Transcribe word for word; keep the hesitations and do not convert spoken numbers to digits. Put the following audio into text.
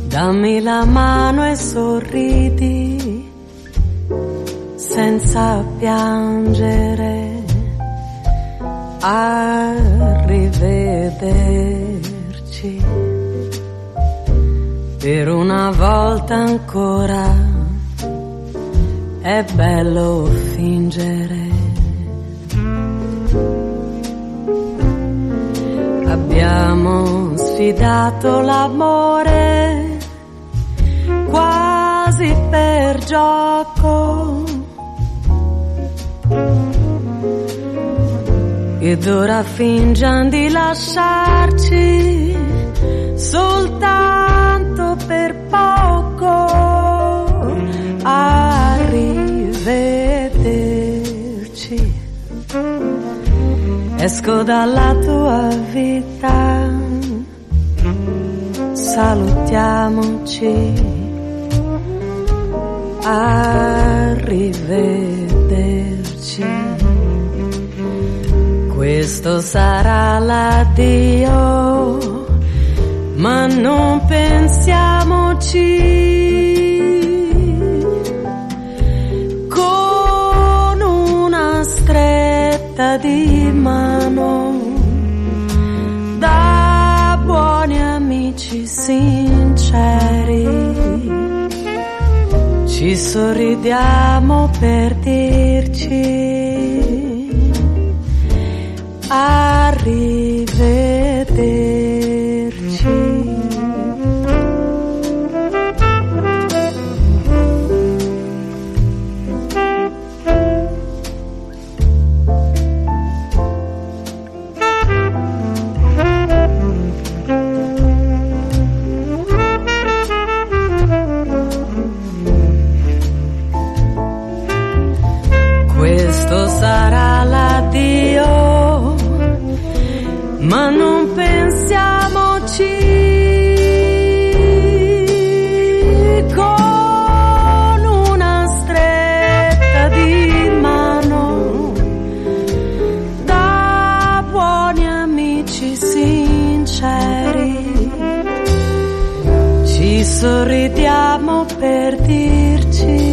Dammi la mano e sorridi senza piangere, arrivederci. Per una volta ancora è bello fingere. Abbiamo sfidato l'amore quasi per gioco ed ora fingiamo di lasciarci soltanto per poco. Arrivederci. Esco dalla tua vita, salutiamoci. Arrivederci. Questo sarà l'addio, ma non pensiamoci. Con una stretta di mano, da buoni amici sinceri, ci sorridiamo per dirci arrivederci. Questo sarà l'addio, ma non pensiamoci. Con una stretta di mano, da buoni amici sinceri, ci sorridiamo per dirci